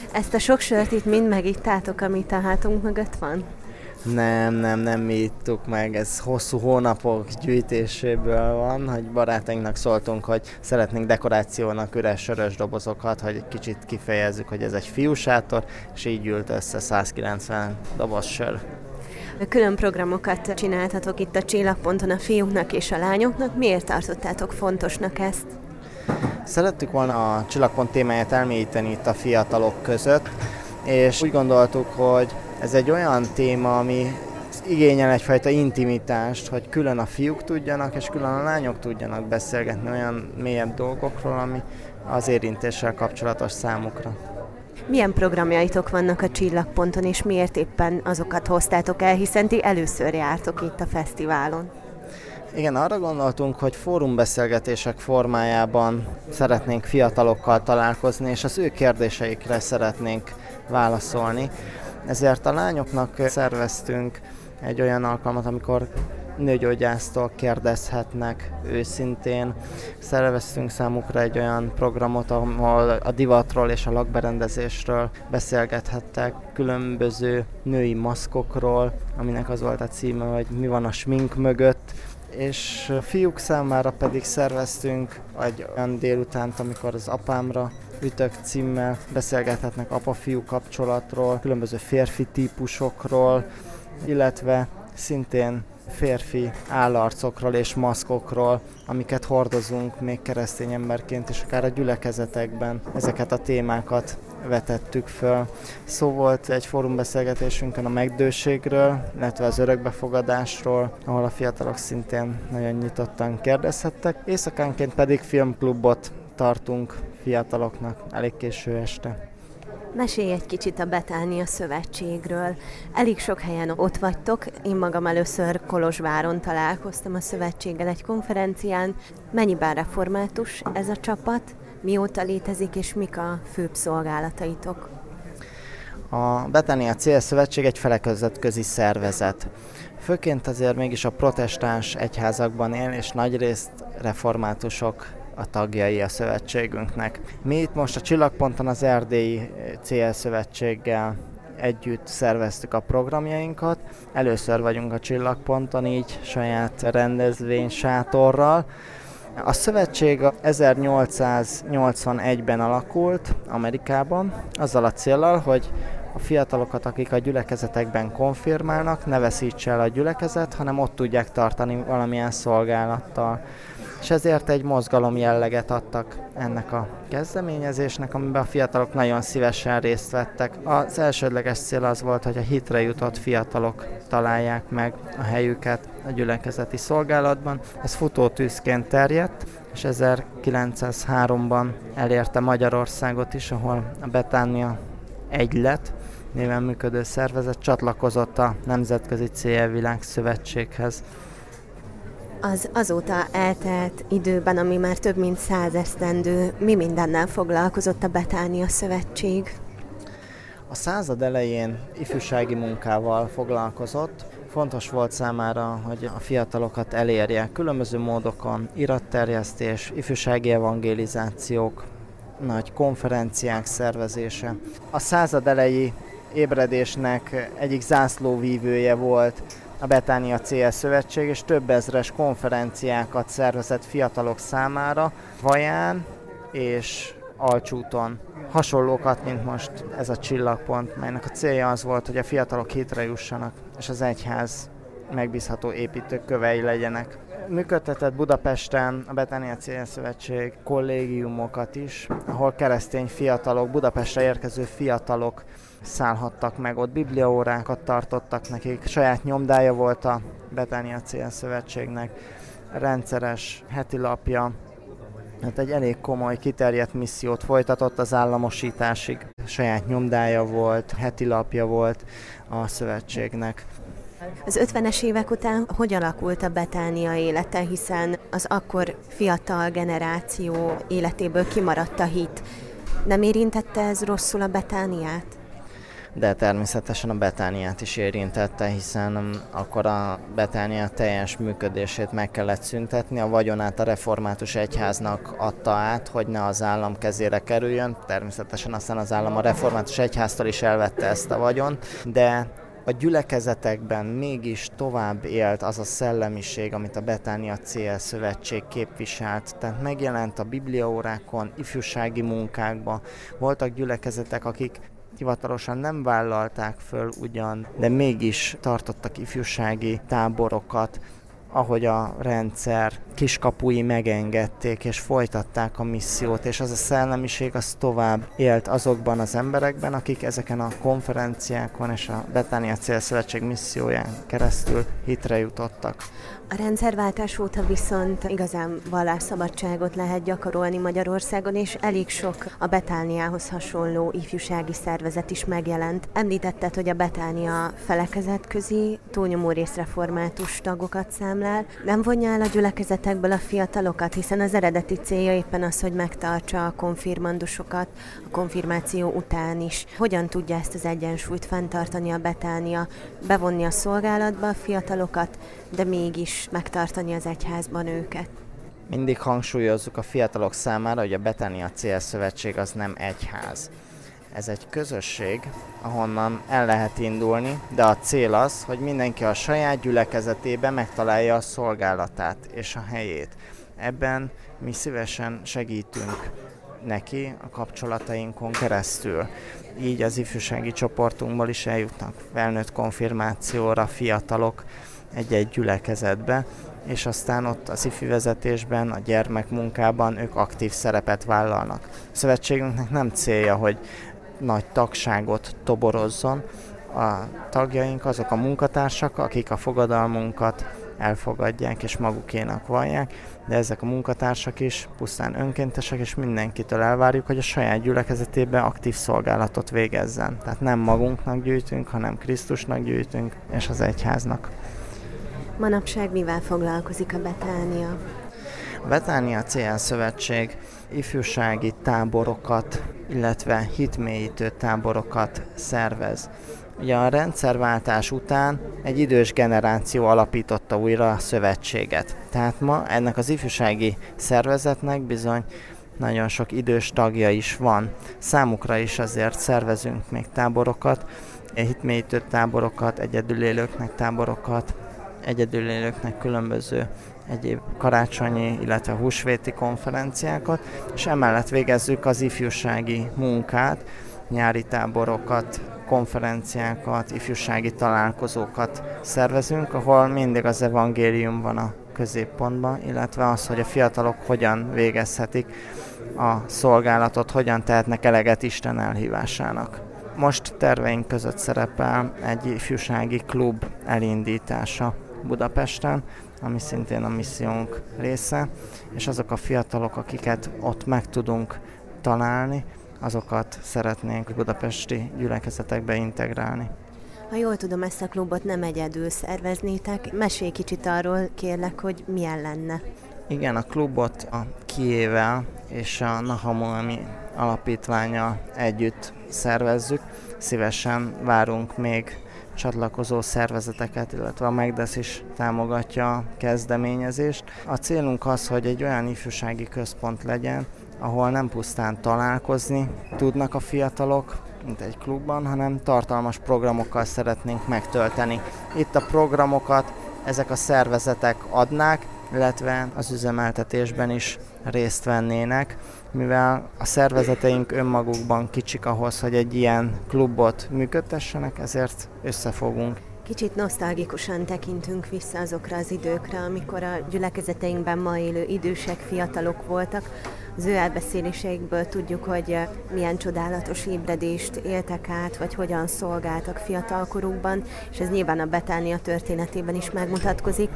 Ezt a sok sört itt mind megittátok, amit a hátunk mögött van? Nem mi ittuk meg, ez hosszú hónapok gyűjtéséből van, hogy barátainknak szóltunk, hogy szeretnénk dekorációnak üres sörös dobozokat, hogy kicsit kifejezzük, hogy ez egy fiúsátor, és így gyűlt össze 190 doboz sör. Külön programokat csináltatok itt a Csillagponton a fiúknak és a lányoknak. Miért tartottátok fontosnak ezt? Szerettük volna a Csillagpont témáját elmélyíteni itt a fiatalok között, és úgy gondoltuk, hogy ez egy olyan téma, ami igényel egyfajta intimitást, hogy külön a fiúk tudjanak, és külön a lányok tudjanak beszélgetni olyan mélyebb dolgokról, ami az érintéssel kapcsolatos számukra. Milyen programjaitok vannak a Csillagponton, és miért éppen azokat hoztátok el, hiszen ti először jártok itt a fesztiválon? Igen, arra gondoltunk, hogy fórumbeszélgetések formájában szeretnénk fiatalokkal találkozni, és az ő kérdéseikre szeretnénk válaszolni. Ezért a lányoknak szerveztünk egy olyan alkalmat, amikor nőgyógyásztól kérdezhetnek őszintén. Szerveztünk számukra egy olyan programot, ahol a divatról és a lakberendezésről beszélgethettek, különböző női maszkokról, aminek az volt a címe, hogy mi van a smink mögött, és fiúk számára pedig szerveztünk egy olyan délutánt, amikor az Apámra ütök címmel beszélgethetnek apa-fiú kapcsolatról, különböző férfi típusokról, illetve szintén férfi állarcokról és maszkokról, amiket hordozunk még keresztény emberként, és akár a gyülekezetekben ezeket a témákat vetettük föl. Szó volt egy fórumbeszélgetésünkön a megdőségről, illetve az örökbefogadásról, ahol a fiatalok szintén nagyon nyitottan kérdezhettek. Éjszakánként pedig filmklubot tartunk fiataloknak elég késő este. Mesélj egy kicsit a Betánia Szövetségről. Elég sok helyen ott vagytok. Én magam először Kolozsváron találkoztam a szövetséggel egy konferencián. Mennyiben református ez a csapat? Mióta létezik, és mik a főbb szolgálataitok? A Betánia Célszövetség egy feleközetközi szervezet. Főként azért mégis a protestáns egyházakban él, és nagyrészt reformátusok a tagjai a szövetségünknek. Mi itt most a Csillagponton az Erdélyi Célszövetséggel együtt szerveztük a programjainkat. Először vagyunk a Csillagponton, így saját rendezvénysátorral. A szövetség 1881-ben alakult Amerikában, azzal a céllal, hogy a fiatalokat, akik a gyülekezetekben konfirmálnak, ne veszítse el a gyülekezet, hanem ott tudják tartani valamilyen szolgálattal. És ezért egy mozgalom jelleget adtak ennek a kezdeményezésnek, amiben a fiatalok nagyon szívesen részt vettek. Az elsődleges cél az volt, hogy a hitre jutott fiatalok találják meg a helyüket a gyülekezeti szolgálatban. Ez futótűzként terjedt, és 1903-ban elérte Magyarországot is, ahol a Betánia Egylet néven működő szervezet csatlakozott a Nemzetközi Célvilág Szövetséghez. Az azóta eltelt időben, ami már több mint 100 esztendő, mi mindennel foglalkozott a Betánia Szövetség? A század elején ifjúsági munkával foglalkozott. Fontos volt számára, hogy a fiatalokat elérje különböző módokon, iratterjesztés, ifjúsági evangelizációk, nagy konferenciák szervezése. A század elejé ébredésnek egyik zászlóvívője volt a Betánia Célszövetség, és több ezres konferenciákat szervezett fiatalok számára Vaján és Alcsúton. Hasonlókat, mint most ez a Csillagpont, melynek a célja az volt, hogy a fiatalok hitre jussanak, és az egyház megbízható építőkövei legyenek. Működtetett Budapesten a Betánia Célszövetség kollégiumokat is, ahol keresztény fiatalok, Budapestre érkező fiatalok szállhattak meg, ott bibliaórákat tartottak nekik. Saját nyomdája volt a Betánia Célszövetségnek, rendszeres heti lapja, hát egy elég komoly, kiterjedt missziót folytatott az államosításig. Saját nyomdája volt, heti lapja volt a szövetségnek. Az 50-es évek után hogy alakult a Betánia élete, hiszen az akkor fiatal generáció életéből kimaradt a hit. Nem érintette ez rosszul a Betániát? de természetesen a Betániát is érintette, hiszen akkor a Betánia teljes működését meg kellett szüntetni, a vagyonát a református egyháznak adta át, hogy ne az állam kezére kerüljön, természetesen aztán az állam a református egyháztól is elvette ezt a vagyont, de a gyülekezetekben mégis tovább élt az a szellemiség, amit a Betánia CL Szövetség képviselt. Tehát megjelent a bibliaórákon, ifjúsági munkákban. Voltak gyülekezetek, akik hivatalosan nem vállalták föl ugyan, de mégis tartottak ifjúsági táborokat, ahogy a rendszer kiskapui megengedték, és folytatták a missziót, és az a szellemiség az tovább élt azokban az emberekben, akik ezeken a konferenciákon és a Betánia Célszövetség misszióján keresztül hitre jutottak. A rendszerváltás óta viszont igazán vallásszabadságot lehet gyakorolni Magyarországon, és elég sok a Betániához hasonló ifjúsági szervezet is megjelent. Említetted, hogy a Betánia felekezetközi, túlnyomó részt református tagokat számlál. Nem vonja el a gyülekezetekből a fiatalokat, hiszen az eredeti célja éppen az, hogy megtartsa a konfirmandusokat a konfirmáció után is. Hogyan tudja ezt az egyensúlyt fenntartani a Betánia, bevonni a szolgálatba a fiatalokat, de mégis megtartani az egyházban őket? Mindig hangsúlyozzuk a fiatalok számára, hogy a Betánia Célszövetség az nem egyház. Ez egy közösség, ahonnan el lehet indulni, de a cél az, hogy mindenki a saját gyülekezetében megtalálja a szolgálatát és a helyét. Ebben mi szívesen segítünk neki a kapcsolatainkon keresztül. Így az ifjúsági csoportunkból is eljutnak felnőtt konfirmációra fiatalok egy-egy gyülekezetbe, és aztán ott az ifi vezetésben, a gyermekmunkában ők aktív szerepet vállalnak. A szövetségünknek nem célja, hogy nagy tagságot toborozzon. A tagjaink azok a munkatársak, akik a fogadalmunkat elfogadják és magukénak vallják, de ezek a munkatársak is pusztán önkéntesek, és mindenkitől elvárjuk, hogy a saját gyülekezetében aktív szolgálatot végezzen. Tehát nem magunknak gyűjtünk, hanem Krisztusnak gyűjtünk, és az egyháznak. Manapság mivel foglalkozik a Betánia? A Betánia CL Szövetség ifjúsági táborokat, illetve hitmélyítő táborokat szervez. Ugye a rendszerváltás után egy idős generáció alapította újra a szövetséget. Tehát ma ennek az ifjúsági szervezetnek bizony nagyon sok idős tagja is van. Számukra is azért szervezünk még táborokat, hitmélyítő táborokat, egyedülélőknek táborokat, egyedülélőknek különböző egyéb karácsonyi, illetve húsvéti konferenciákat, és emellett végezzük az ifjúsági munkát, nyári táborokat, konferenciákat, ifjúsági találkozókat szervezünk, ahol mindig az evangélium van a középpontban, illetve az, hogy a fiatalok hogyan végezhetik a szolgálatot, hogyan tehetnek eleget Isten elhívásának. Most terveink között szerepel egy ifjúsági klub elindítása Budapesten, ami szintén a missziónk része, és azok a fiatalok, akiket ott meg tudunk találni, azokat szeretnénk budapesti gyülekezetekbe integrálni. Ha jól tudom, ezt a klubot nem egyedül szerveznétek. Mesélj kicsit arról, kérlek, hogy milyen lenne. Igen, a klubot a Kijével és a Nahamoemi alapítványa együtt szervezzük. Szívesen várunk még csatlakozó szervezeteket, illetve a Megdesz is támogatja a kezdeményezést. A célunk az, hogy egy olyan ifjúsági központ legyen, ahol nem pusztán találkozni tudnak a fiatalok, mint egy klubban, hanem tartalmas programokkal szeretnénk megtölteni. Itt a programokat ezek a szervezetek adnák, illetve az üzemeltetésben is részt vennének, mivel a szervezeteink önmagukban kicsik ahhoz, hogy egy ilyen klubot működtessenek, ezért összefogunk. Kicsit nosztalgikusan tekintünk vissza azokra az időkre, amikor a gyülekezeteinkben ma élő idősek, fiatalok voltak. Az ő elbeszéléseikből tudjuk, hogy milyen csodálatos ébredést éltek át, vagy hogyan szolgáltak fiatalkorukban, és ez nyilván a Betánia történetében is megmutatkozik.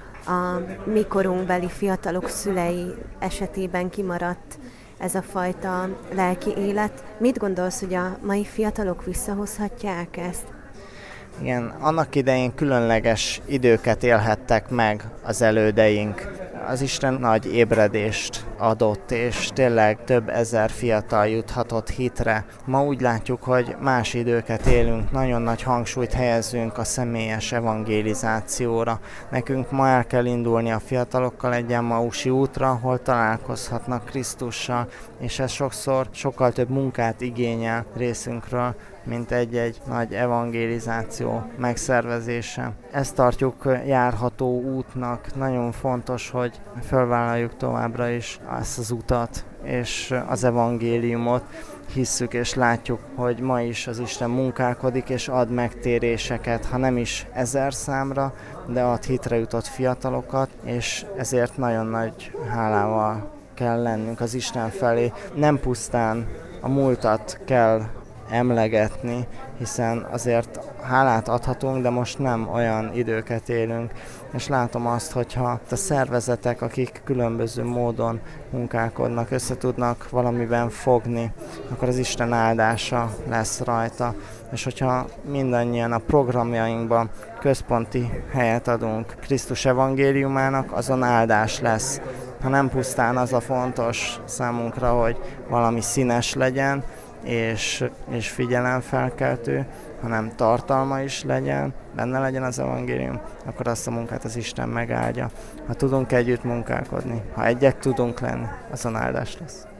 A mi korunkbeli fiatalok szülei esetében kimaradt ez a fajta lelki élet. Mit gondolsz, hogy a mai fiatalok visszahozhatják ezt? Igen, annak idején különleges időket élhettek meg az elődeink. az Isten nagy ébredést adott, és tényleg több ezer fiatal juthatott hitre. Ma úgy látjuk, hogy más időket élünk, nagyon nagy hangsúlyt helyezünk a személyes evangélizációra. Nekünk ma el kell indulni a fiatalokkal egy Emmausi útra, ahol találkozhatnak Krisztussal, és ez sokszor sokkal több munkát igényel részünkről, mint egy-egy nagy evangélizáció megszervezése. Ezt tartjuk járható útnak. Nagyon fontos, hogy felvállaljuk továbbra is ezt az utat, és az evangéliumot hisszük és látjuk, hogy ma is az Isten munkálkodik és ad megtéréseket, ha nem is 1000 számra, de ad hitre jutott fiatalokat, és ezért nagyon nagy hálával kell lennünk az Isten felé. Nem pusztán a múltat kell emlegetni, hiszen azért hálát adhatunk, de most nem olyan időket élünk, és látom azt, hogyha a szervezetek, akik különböző módon munkálkodnak, össze tudnak valamiben fogni, akkor az Isten áldása lesz rajta, és hogyha mindannyian a programjainkban központi helyet adunk Krisztus evangéliumának, azon áldás lesz. Ha nem pusztán az a fontos számunkra, hogy valami színes legyen, és figyelemfelkeltő, hanem tartalma is legyen, benne legyen az evangélium, akkor azt a munkát az Isten megáldja. Ha tudunk együtt munkálkodni, ha egyek tudunk lenni, azon áldás lesz.